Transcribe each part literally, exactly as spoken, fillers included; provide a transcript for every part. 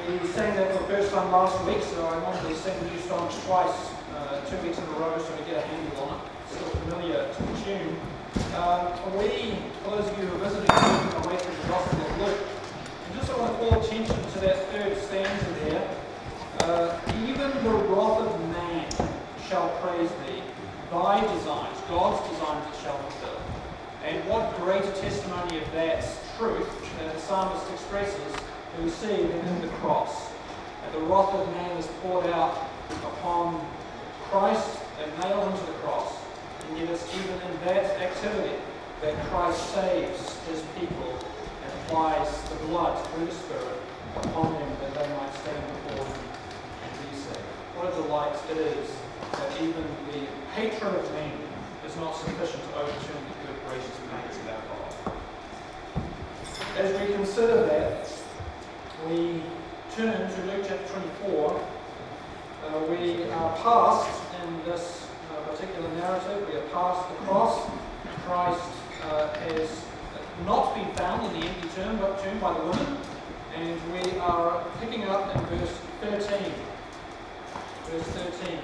We sang that for the first time last week, so I normally sing new songs twice, uh, two weeks in a row, so we get a handle on it. Still familiar to the tune. Um, we, for those of you who are visiting, are working our way through the Gospel of Luke. And just I want to call attention to that third stanza there. Uh, Even the wrath of man shall praise thee, thy designs, God's designs it shall fulfill. And what greater testimony of that truth uh, the psalmist expresses that we see than in the cross. And the wrath of man is poured out upon Christ and nailed him to the cross. And yet it's even in that activity that Christ saves his people and applies the blood through the Spirit upon them that they might stand before him and be saved. What a delight it is that even the hatred of men is not sufficient to overturn the good, gracious deeds of our God. As we consider that, we turn to Luke chapter twenty-four. Uh, we are past, in this uh, particular narrative, we are past the cross. Christ uh, has not been found in the empty tomb, but tomb by the woman. And we are picking up in verse thirteen. Verse thirteen.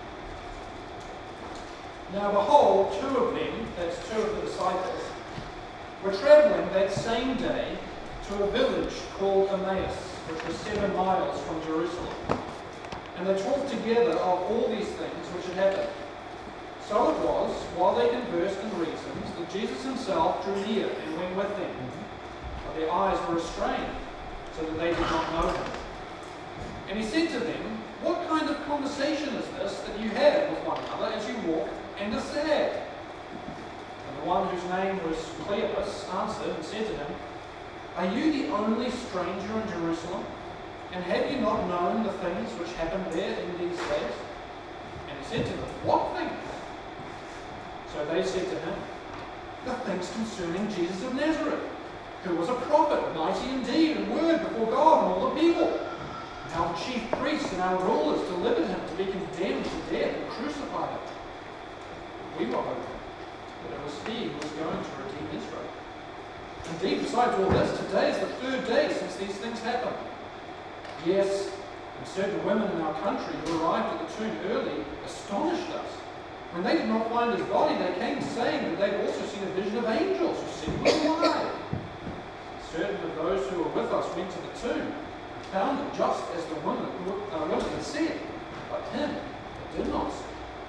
Now behold, two of them, that's two of the disciples, were travelling that same day to a village called Emmaus, which was seven miles from Jerusalem. And they talked together of all these things which had happened. So it was, while they conversed in reasons, that Jesus himself drew near and went with them. But their eyes were restrained, so that they did not know him. And he said to them, What kind of conversation is this that you have with one another as you walk and are sad? And the one whose name was Cleopas answered and said to him, Are you the only stranger in Jerusalem? And have you not known the things which happened there in these days? And he said to them, What things? So they said to him, The things concerning Jesus of Nazareth, who was a prophet, mighty in deed and word before God and all the people. Our chief priests and our rulers delivered him to be condemned to death and crucified him. We were hoping that it was he who was going to redeem Israel. Indeed, besides all this, today is the third day since these things happened. Yes, and certain women in our country who arrived at the tomb early astonished us. When they did not find his body, they came saying that they had also seen a vision of angels who said he was alive. Certain of those who were with us went to the tomb and found it just as the women, uh, women had said, but him they did not see.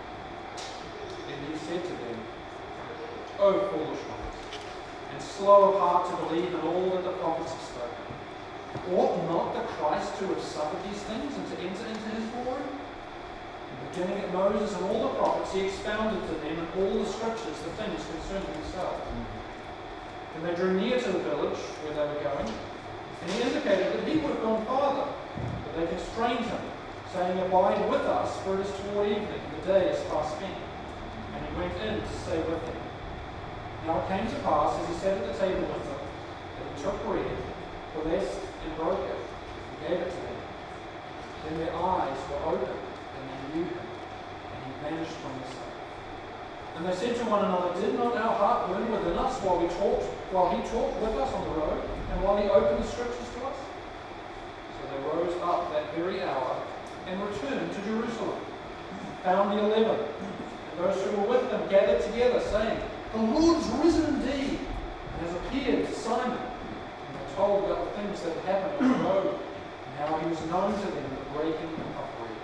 Then he said to them, O foolish ones, and slow of heart to believe in all that the prophets have spoken. Ought not the Christ to have suffered these things and to enter into his glory? And beginning at Moses and all the prophets, he expounded to them in all the scriptures the things concerning himself. And they drew near to the village where they were going, and he indicated that he would have gone farther, but they constrained him, saying, Abide with us, for it is toward evening, the day is fast spent. And he went in to stay with them. Now it came to pass, as he sat at the table with them, that he took bread, blessed and broke it, and gave it to them. Then their eyes were opened, and they knew him, and he vanished from the sight. And they said to one another, Did not our heart burn within us while we talked, while he talked with us on the road, and while he opened the scriptures to us? So they rose up that very hour and returned to Jerusalem, found the eleven, and those who were with them gathered together, saying, The Lord is risen indeed, and has appeared to Simon. Told about the things that had happened on the road, and how he was known to them in the breaking of bread.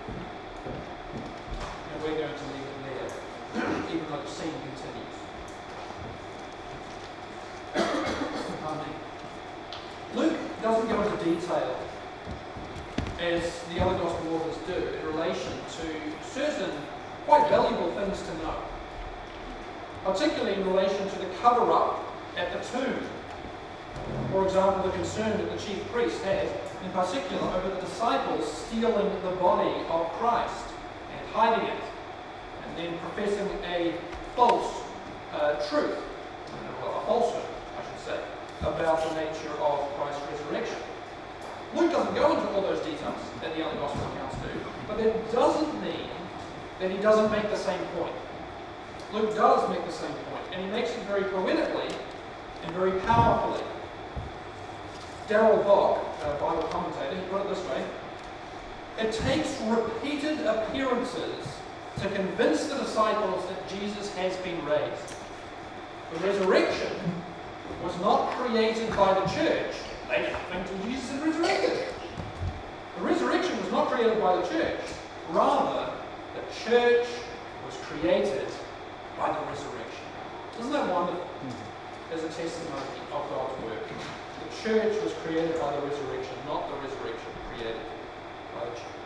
And we're going to leave it there, even though the scene continues. Amen. Luke doesn't go into detail, as the other Gospel authors do, in relation to certain quite valuable things to know, particularly in relation to the cover-up at the tomb. For example, the concern that the chief priest had, in particular, over the disciples stealing the body of Christ and hiding it, and then professing a false uh, truth, well, a falsehood, I should say, about the nature of Christ's resurrection. Luke doesn't go into all those details that the other Gospel accounts do, but that doesn't mean that he doesn't make the same point. Luke does make the same point, and he makes it very poetically and very powerfully. Darrell Bock, uh, Bible commentator, he put it this way: it takes repeated appearances to convince the disciples that Jesus has been raised. The resurrection was not created by the church. They didn't think that Jesus had resurrected. The resurrection was not created by the church. Rather, the church was created by the resurrection. Isn't that wonderful? As a testimony of God's work. The church was created by the resurrection, not the resurrection created by the church.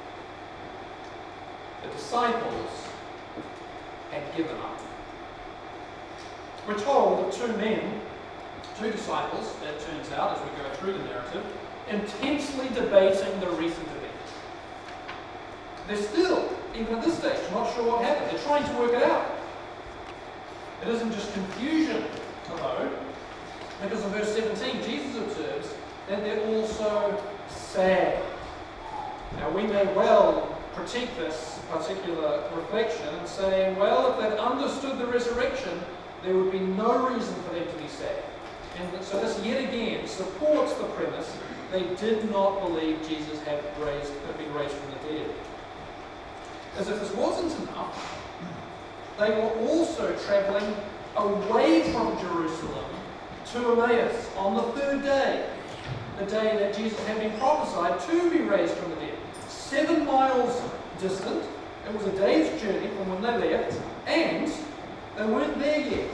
The disciples had given up. We're told that two men, two disciples, it turns out, as we go through the narrative, intensely debating the recent event. They're still, even at this stage, not sure what happened. They're trying to work it out. It isn't just confusion, though, because in verse seventeen, Jesus observes that they're also sad. Now, we may well critique this particular reflection and say, well, if they'd understood the resurrection, there would be no reason for them to be sad. And so this yet again supports the premise they did not believe Jesus had, raised, had been raised from the dead. As if this wasn't enough, they were also travelling away from Jerusalem to Emmaus on the third day, the day that Jesus had been prophesied to be raised from the dead. Seven miles distant, it was a day's journey from when they left, and they weren't there yet.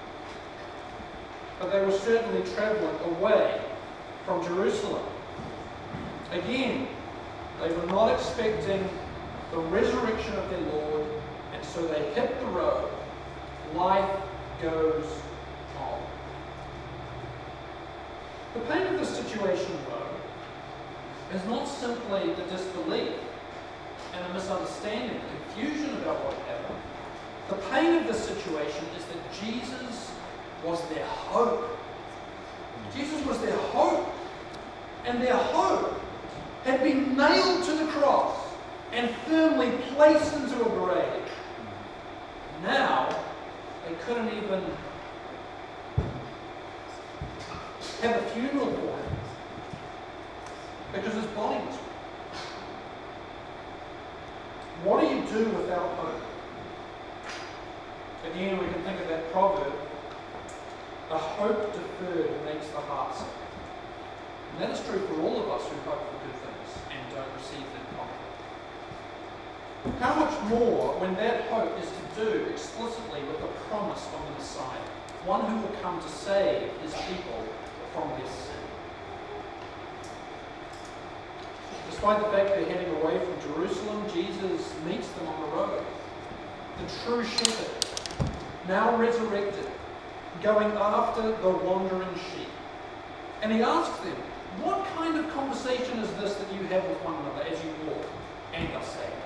But they were certainly travelling away from Jerusalem. Again, they were not expecting the resurrection of their Lord, and so they hit the road. Life goes on. The pain of this situation, though, is not simply the disbelief and the misunderstanding, the confusion about what happened. The pain of this situation is that Jesus was their hope. Jesus was their hope. And their hope had been nailed to the cross and firmly placed into a grave. Now, they couldn't even have a funeral for him because his body was gone. What do you do without hope? Again, we can think of that proverb, the hope deferred makes the heart sick. And that is true for all of us who hope for good things and don't receive them promptly. How much more when that hope is to do explicitly with the promise of the Messiah, one who will come to save his people from their sin. Despite the fact they're heading away from Jerusalem, Jesus meets them on the road. The true shepherd, now resurrected, going after the wandering sheep. And he asks them, what kind of conversation is this that you have with one another as you walk and are saved?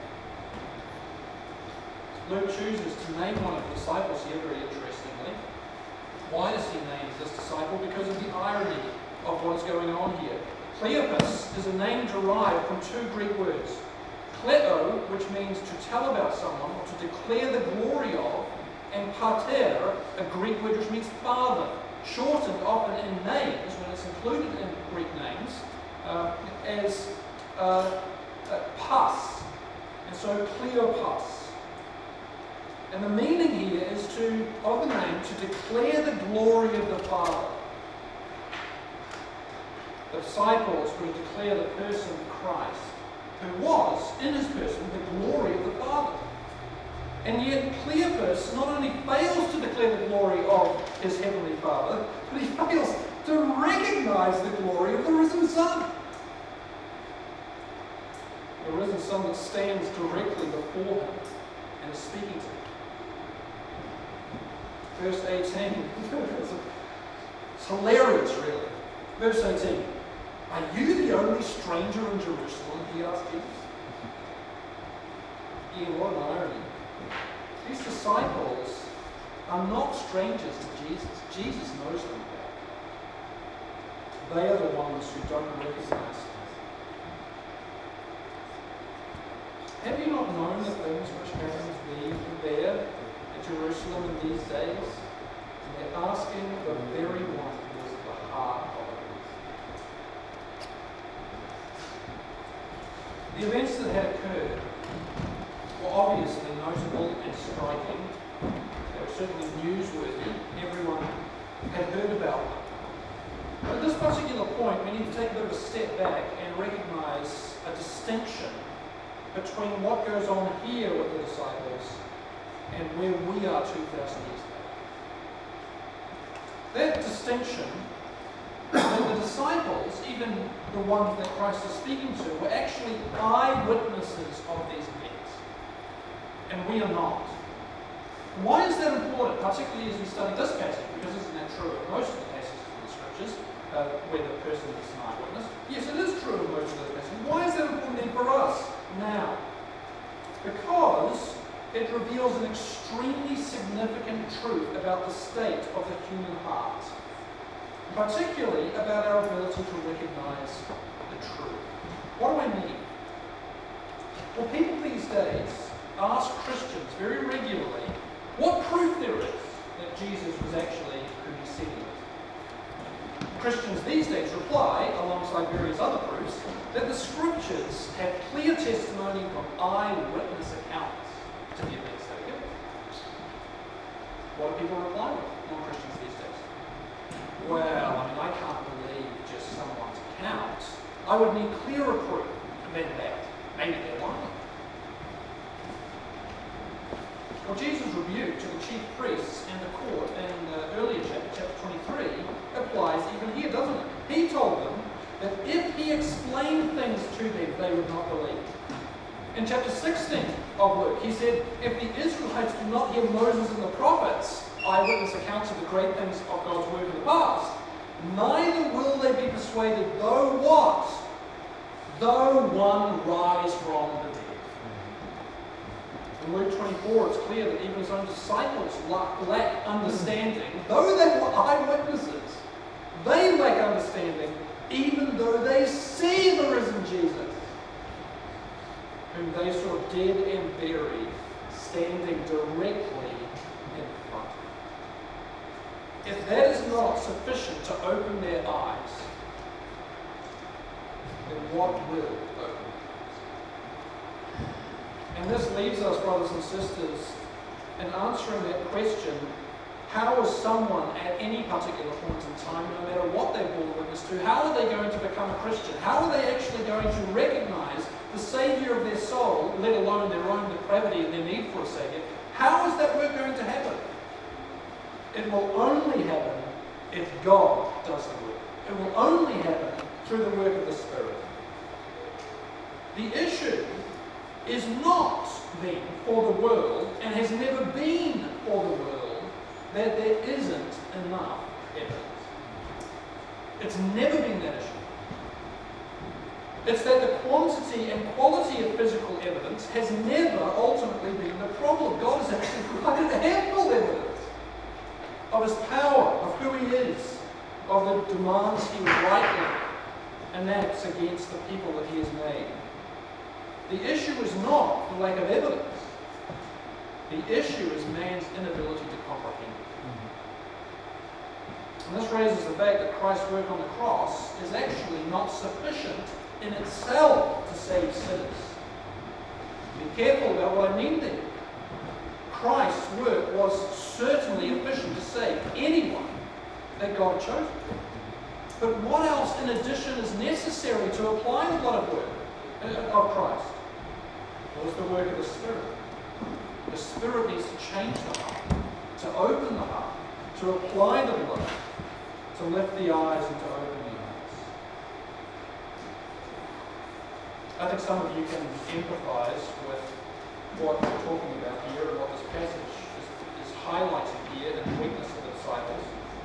Luke chooses to name one of the disciples here very interestingly. Why does he name this disciple? Because of the irony of what is going on here. Cleopas is a name derived from two Greek words. Kleo, which means to tell about someone or to declare the glory of, and pater, a Greek word which means father, shortened often in names, when it's included in Greek names, uh, as uh, uh, pas, and so Cleopas. And the meaning here is to, of the name, to declare the glory of the Father. The disciples were to declare the person of Christ, who was, in his person, the glory of the Father. And yet Cleopas not only fails to declare the glory of his heavenly Father, but he fails to recognize the glory of the risen Son. The risen Son that stands directly before him and is speaking to him. Verse eighteen. It's hilarious, really. Verse eighteen. Are you the only stranger in Jerusalem? He asked Jesus. Yeah, what an irony. These disciples are not strangers to Jesus. Jesus knows them well. They are the ones who don't recognize him. Have you not known the things which happened there at Jerusalem in these days? And they're asking the very one who is at the heart of it. The events that had occurred were obviously notable and striking. They were certainly newsworthy. Everyone had heard about them. But at this particular point, we need to take a bit of a step back and recognize a distinction between what goes on here with the disciples and where we are two thousand years later. That distinction, that the disciples, even the ones that Christ is speaking to, were actually eyewitnesses of these events. And we are not. Why is that important, particularly as we study this passage? Because isn't that true of most of the passages in the Scriptures, uh, where the person is an eyewitness? Yes, it is true of most of those passages. Why is that important then for us now? Because it reveals an extremely significant truth about the state of the human heart, particularly about our ability to recognize the truth. What do I mean? Well, people these days ask Christians very regularly what proof there is that Jesus was actually who he said he was. Christians these days reply, alongside various other proofs, that the Scriptures have clear testimony from eyewitness accounts to the events that are given. What do people reply with, non-Christians these days? Well, I mean, I can't believe just someone's account. I would need clearer proof than that. Maybe they're lying. Well, Jesus' rebuke to the chief priests and the court in the earlier chapter, chapter twenty-three, applies even here, doesn't it? He told them that if he explained things to them, they would not believe. In chapter sixteen of Luke, he said, if the Israelites do not hear Moses and the prophets, eyewitness accounts of the great things of God's word in the past, neither will they be persuaded, though what? Though one rise from the dead. In Luke twenty-four, it's clear that even his own disciples lack understanding, though they were eyewitnesses. They lack understanding, even though they see the risen Jesus, whom they saw dead and buried, standing directly in front of them. If that is not sufficient to open their eyes, then what will open? And this leaves us, brothers and sisters, in answering that question, how is someone at any particular point in time, no matter what they've borne witness to, how are they going to become a Christian? How are they actually going to recognize the Saviour of their soul, let alone their own depravity and their need for a Saviour? How is that work going to happen? It will only happen if God does the work. It will only happen through the work of the Spirit. The issue is not then for the world, and has never been for the world, that there isn't enough evidence. It's never been that issue. It's that the quantity and quality of physical evidence has never ultimately been the problem. God has actually provided ample evidence of his power, of who he is, of the demands he rightly enacts against the people that he has made. The issue is not the lack of evidence. The issue is man's inability to comprehend it. And this raises the fact that Christ's work on the cross is actually not sufficient in itself to save sinners. Be careful about what I mean there. Christ's work was certainly efficient to save anyone that God chose. But what else in addition is necessary to apply the blood of work of Christ? Well, it's the work of the Spirit. The Spirit needs to change the heart, to open the heart, to apply the blood, to lift the eyes and to open the eyes. I think some of you can empathize with what we're talking about here and what this passage is, is highlighting here in the weakness of the disciples.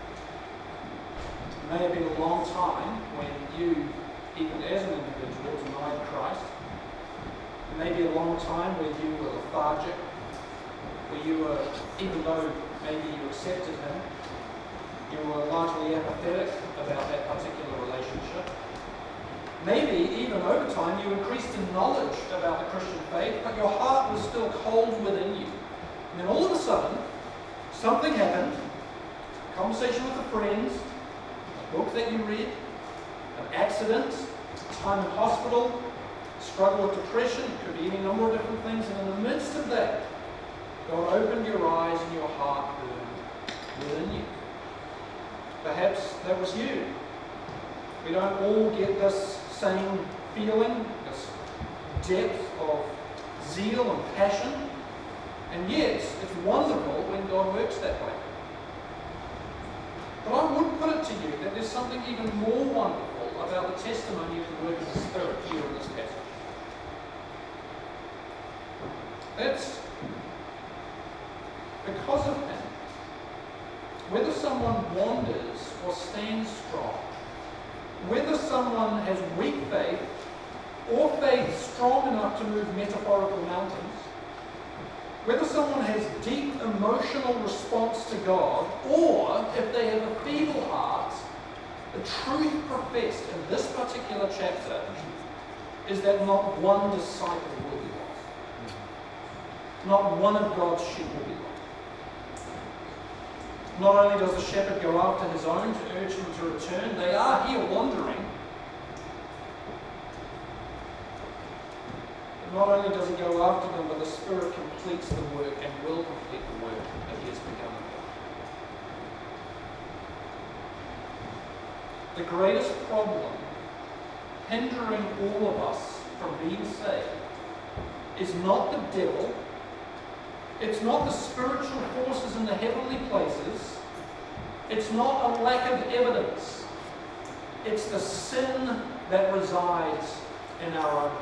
It may have been a long time when you, even as an individual, denied Christ. It may be a long time where you were lethargic, where you were, even though maybe you accepted him, you were largely apathetic about that particular relationship. Maybe even over time you increased in knowledge about the Christian faith, but your heart was still cold within you. And then all of a sudden, something happened, a conversation with a friend, a book that you read, an accident, time in hospital, struggle with depression, it could be any number of different things, and in the midst of that, God opened your eyes and your heart burned within you. Perhaps that was you. We don't all get this same feeling, this depth of zeal and passion, and yet it's wonderful when God works that way. But I would put it to you that there's something even more wonderful about the testimony of the work of the Spirit here in this passage. That's because of Him. Whether someone wanders or stands strong, whether someone has weak faith or faith strong enough to move metaphorical mountains, whether someone has deep emotional response to God, or if they have a feeble heart, the truth professed in this particular chapter is that not one disciple will be lost. Not one of God's sheep will be lost. Not only does the shepherd go after his own to urge them to return, they are here wandering. Not only does he go after them, but the Spirit completes the work and will complete the work that he has begun in them. The greatest problem hindering all of us from being saved is not the devil, it's not the spiritual forces in the heavenly places, it's not a lack of evidence, it's the sin that resides in our own heart.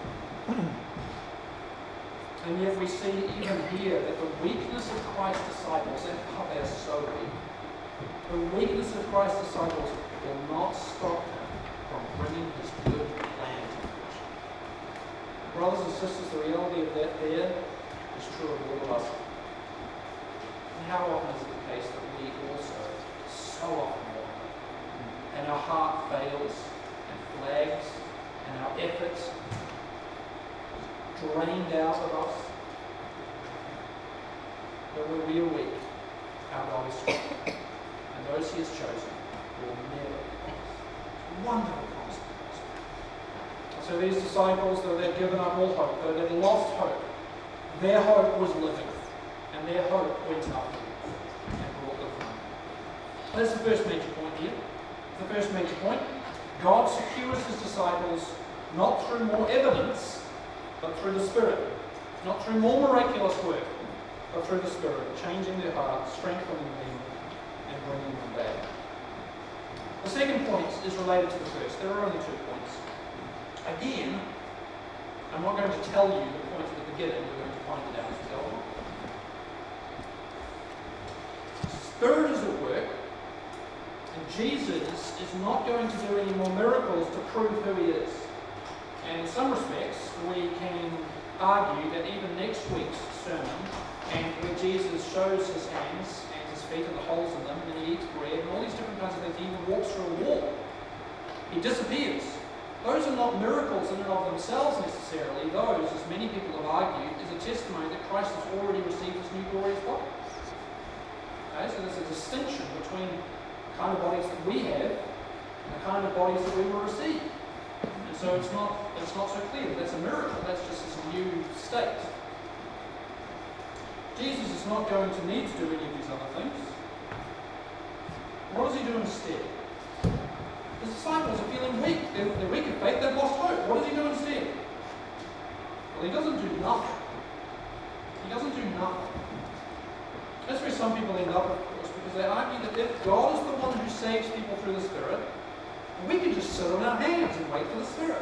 And yet we see even here that the weakness of Christ's disciples, and oh, they are so weak, the weakness of Christ's disciples will not stop him from bringing his good plan to fruition. Brothers and sisters, the reality of that there is true of all of us. And how often is it the case that we also so often wander, and our heart fails and flags, and our efforts drained out of us, but when we are weak, our God is strong, and those He has chosen will never promise. Wonderful promise. And so these disciples, though they'd given up all hope, though they'd lost hope, their hope was living, and their hope went up and brought them home. That's the first major point here. The first major point: God secures His disciples not through more evidence, but through the Spirit. Not through more miraculous work, but through the Spirit, changing their hearts, strengthening them, and bringing them back. The second point is related to the first. There are only two points. Again, I'm not going to tell you the point at the beginning. We're going to find it out as we go on. Spirit is at work, and Jesus is not going to do any more miracles to prove who He is. And in some respects, we can argue that even next week's sermon, and where Jesus shows His hands and His feet and the holes in them, and He eats bread and all these different kinds of things, He even walks through a wall. He disappears. Those are not miracles in and of themselves necessarily. Those, as many people have argued, is a testimony that Christ has already received His new glorious body. Okay, so there's a distinction between the kind of bodies that we have and the kind of bodies that we will receive. And so it's not, it's not so clear that that's a miracle, that's just this new state. Jesus is not going to need to do any of these other things. What does He do instead? His disciples are feeling weak. They're, they're weak in faith, they've lost hope. What does He do instead? Well, He doesn't do nothing. He doesn't do nothing. That's where some people end up, of course, because they argue that if God is the one who saves people through the Spirit, we can just sit on our hands and wait for the Spirit.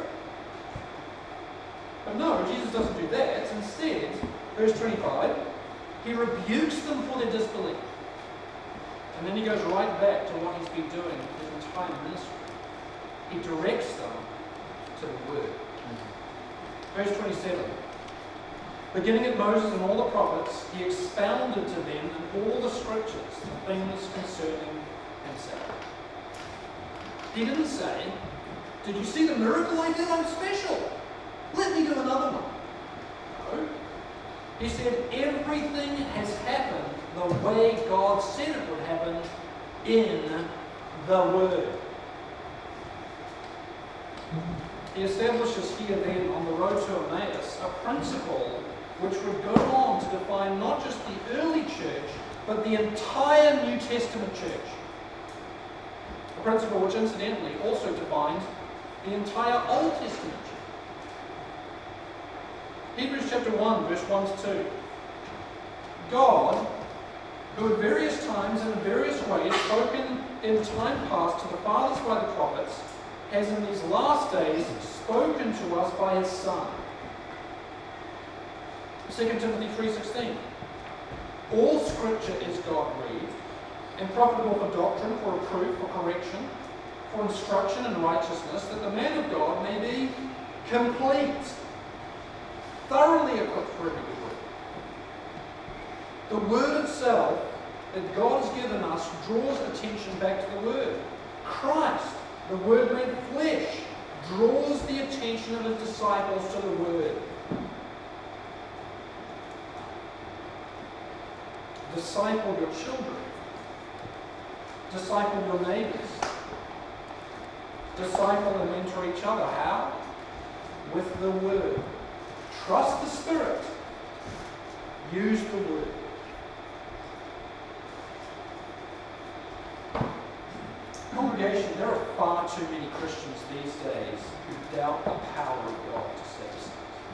But no, Jesus doesn't do that. Instead, verse twenty-five, He rebukes them for their disbelief. And then He goes right back to what He's been doing His entire ministry. He directs them to the Word. Mm-hmm. Verse twenty-seven, beginning at Moses and all the prophets, He expounded to them in all the scriptures the things concerning Himself. He didn't say, did you see the miracle I did? I'm special. Let me do another one. No. He said everything has happened the way God said it would happen in the Word. he establishes here then on the road to Emmaus a principle which would go on to define not just the early church, but the entire New Testament church. A principle which incidentally also defines the entire Old Testament church. Hebrews chapter one, verse one to two. God, who at various times and in various ways spoken in time past to the fathers by the prophets, has in these last days spoken to us by his Son. Second Timothy three sixteen. All Scripture is God-breathed and profitable for doctrine, for reproof, for correction, for instruction in righteousness, that the man of God may be complete, thoroughly equipped for every good work. The Word itself that God has given us draws attention back to the Word. Christ, the Word made flesh, draws the attention of his disciples to the Word. Disciple your children. Disciple your neighbors. Disciple and mentor each other. How? With the Word. Trust the Spirit. Use the Word. Congregation, there are far too many Christians these days who doubt the power of God to save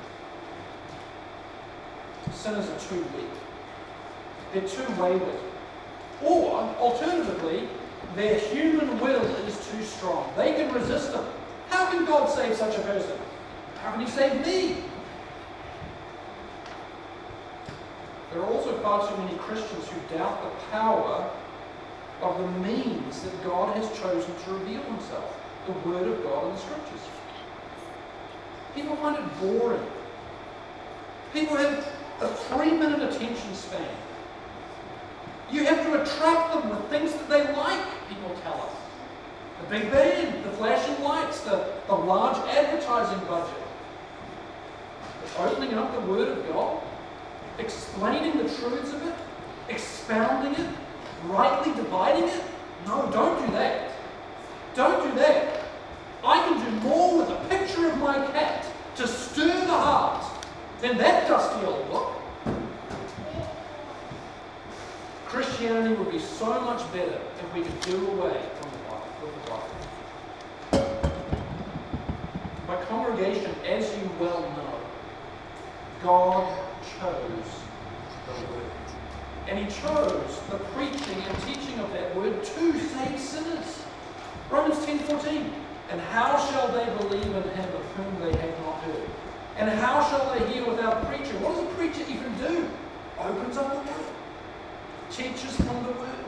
sinners. Sinners are too weak. They're too wayward. Or, alternatively, their human will is too strong. They can resist him. How can God save such a person? How can he save me? There are also far too many Christians who doubt the power of the means that God has chosen to reveal himself, the Word of God in the Scriptures. People find it boring. People have a three-minute attention span. You have to attract them with things that they like, people tell us. The big band, the flashing lights, the, the large advertising budget. But opening up the Word of God, explaining the truths of it, expounding it, rightly dividing it? No, don't do that. Don't do that. I can do more with a picture of my cat to stir the heart than that dusty old book. Christianity would be so much better if we could do away from the Bible, with the Bible. My congregation, as you well know, God chose the Word. And he chose the preaching and teaching of that Word to save sinners. Romans ten fourteen. And how shall they believe in him of whom they have not heard? And how shall they hear without preacher? What does a preacher even do? Opens up the Word. Teaches from the Word.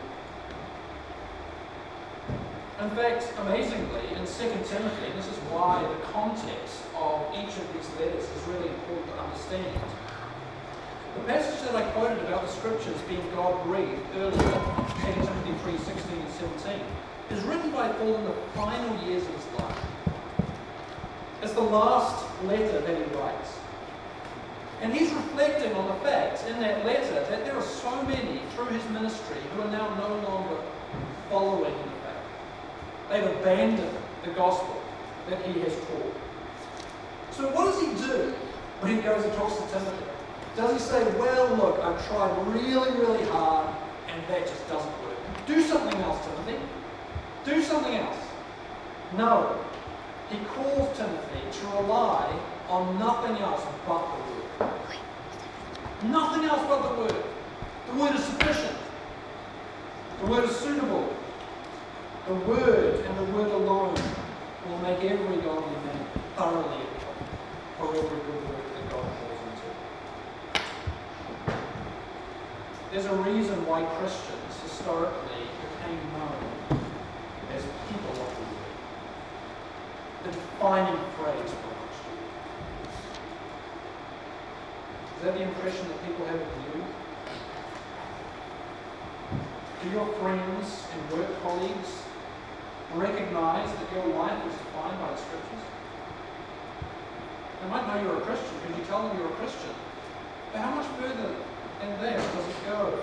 In fact, amazingly, in Second Timothy, this is why the context of each of these letters is really important to understand. The passage that I quoted about the Scriptures being God-breathed earlier, Second Timothy three sixteen and seventeen, is written by Paul in the final years of his life. It's the last letter that he writes. And he's reflecting on the fact in that letter that there are so many through his ministry who are now no longer following the faith. They've abandoned the gospel that he has taught. So what does he do when he goes and talks to Timothy? Does he say, well, look, I've tried really, really hard and that just doesn't work. Do something else, Timothy. Do something else. No. He calls Timothy to rely on nothing else but the Word. Nothing else but the Word. The Word is sufficient. The Word is suitable. The Word and the Word alone will make every godly man thoroughly equipped for every good work that God calls him to. There's a reason why Christians historically became known as people of the Word. The defining phrase for a Christian. Is that the impression that people have of you? Do your friends and work colleagues recognize that your life is defined by the Scriptures? They might know you're a Christian because you tell them you're a Christian. But how much further than that does it go?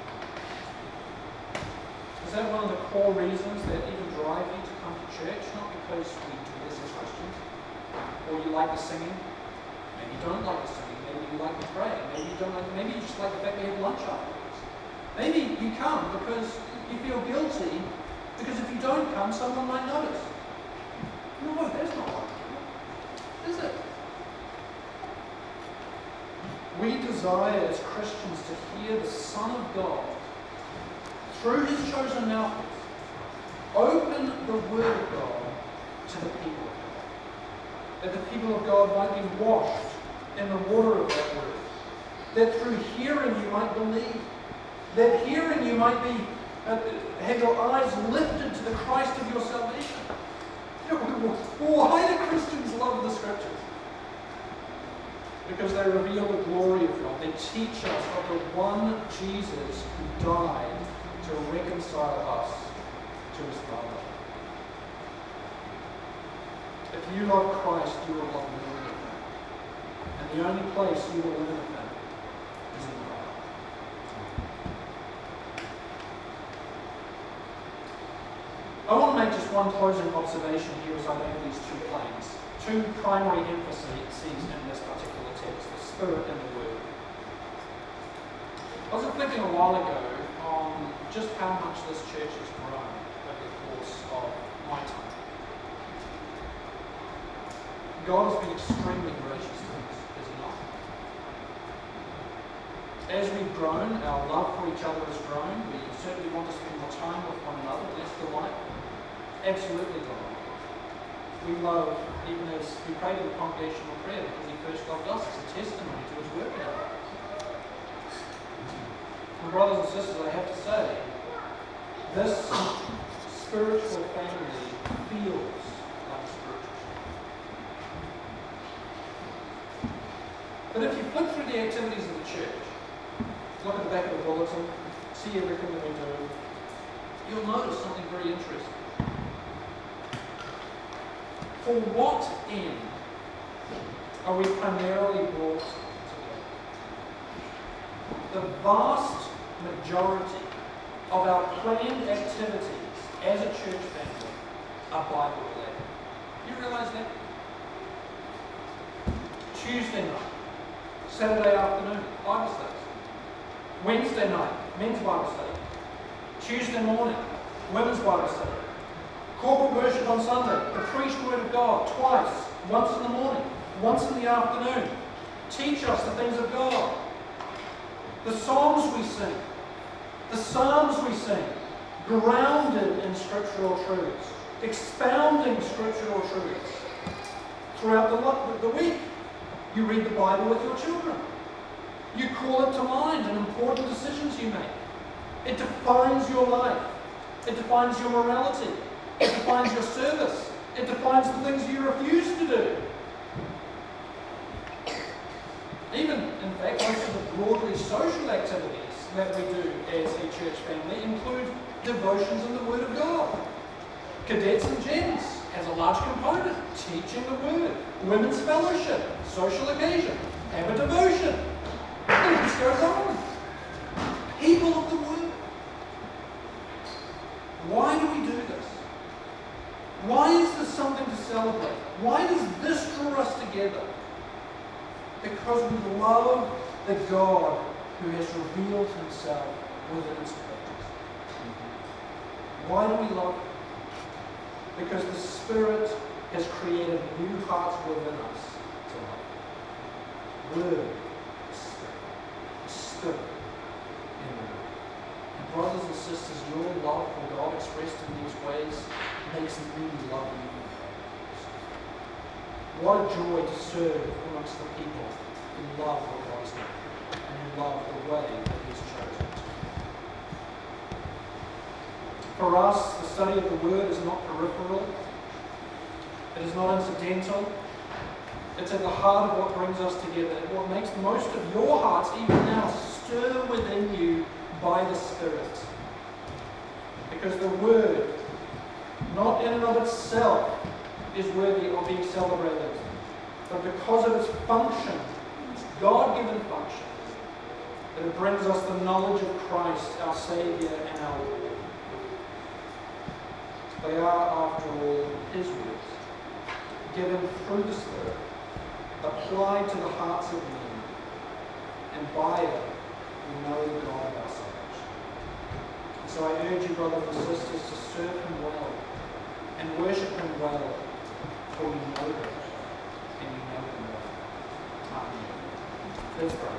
Is that one of the core reasons that even drive you to come to church? Not because we do this as Christians, Or you like the singing. Maybe you don't like the singing. Maybe you like the praying. Maybe you don't like, maybe you just like the fact that you have lunch afterwards. Maybe you come because you feel guilty, because if you don't come, someone might notice. No, that's not right, is it? We desire as Christians to hear the Son of God, through his chosen mouthpiece, open the Word of God to the people of God. That the people of God might be washed in the water of that Word. That through hearing you might believe. That hearing you might be, uh, have your eyes lifted to the Christ of your salvation. You know, why do Christians love the Scriptures? Because they reveal the glory of God. They teach us of the one Jesus who died to reconcile us to his Father. If you love Christ, you will love learning of him. And the only place you will learn of him is in the Bible. I want to make just one closing observation here as I land these two planes. Two primary emphases in this particular text, the Spirit and the Word. I was reflecting a while ago on just how much this church has grown over the course of my time. God has been extremely gracious to us, has he not? As we've grown, our love for each other has grown. We certainly want to spend more time with one another. That's the light. Absolutely God. We love, even as we pray to the congregational prayer, because he first loved us. It's a testimony to his work in our lives. My brothers and sisters, I have to say, this spiritual family feels like spiritual. But if you flip through the activities of the church, look at the back of the bulletin, see everything that we do, you'll notice something very interesting. For what end are we primarily brought together? The vast majority of our planned activities as a church family are Bible related. You realise that? Tuesday night, Saturday afternoon, Bible studies. Wednesday night, men's Bible study. Tuesday morning, women's Bible study. Corporate worship on Sunday, the preached word of God twice, once in the morning, once in the afternoon. Teach us the things of God. The songs we sing, the psalms we sing, grounded in scriptural truths, expounding scriptural truths. Throughout the, the week, you read the Bible with your children. You call it to mind in important decisions you make. It defines your life. It defines your morality. It defines your service. It defines the things you refuse to do. Even, in fact, most of the broadly social activities that we do as a church family include devotions in the Word of God. Cadets and Gens has a large component, teaching the Word. Women's fellowship, social occasion, have a devotion. The list goes on. People of the Word. Why do we do this? Why is this something to celebrate? Why does this draw us together? Because we love the God who has revealed himself within his scriptures. Why do we love him? Because the Spirit has created new hearts within us to love. Word, Spirit, Spirit in the Word. And brothers and sisters, your love for God expressed in these ways makes me love you. What a joy to serve amongst the people who love what God has done and who love the way that he's chosen. For us, the study of the Word is not peripheral. It is not incidental. It's at the heart of what brings us together. What makes most of your hearts, even now, stir within you by the Spirit. Because the Word, not in and of itself, is worthy of being celebrated, but because of its function, its God-given function, that it brings us the knowledge of Christ, our Saviour and our Lord. They are, after all, His words. given through the Spirit, applied to the hearts of men, and by it we know the God of our salvation. So I urge you, brothers and sisters, to serve him well and worship him well, for you know him and you know him well. Amen. Let's pray.